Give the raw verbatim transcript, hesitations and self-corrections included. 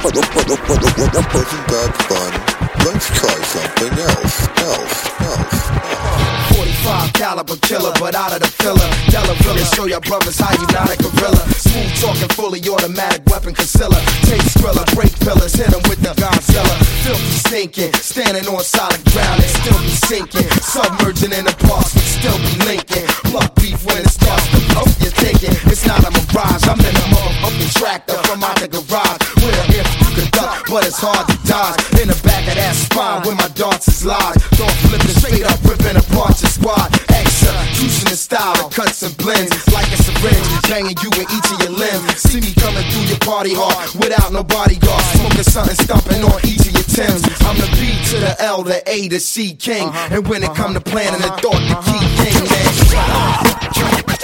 Wasn't that fun? Let's try something else, else, else. forty-five caliber killer, but out of the filler. Delavilla, show your brothers how you not a gorilla. Smooth talking, fully automatic weapon concealer. Take skrilla, break pillars, hit them with the Godzilla. Filthy stinking, standing on solid ground and still be sinking. Submerging in the parks, but still be linking. Pluck beef when it starts to blow. You're thinking it's not a mirage. I'm in a motherfucking tractor from out the garage. With a if you could duck, but it's hard to dodge. In the back of that spine where my darts is lodged. Don't flipping straight up, ripping apart your squad. Execution in style, it cuts and blends like a syringe, banging you in each of your limbs. See me coming through your party hard without no bodyguard, smoking something, stomping on each of your Timbs. I'm the B to the L, the A to C king, and when it come to planning the thought, the key thing, man.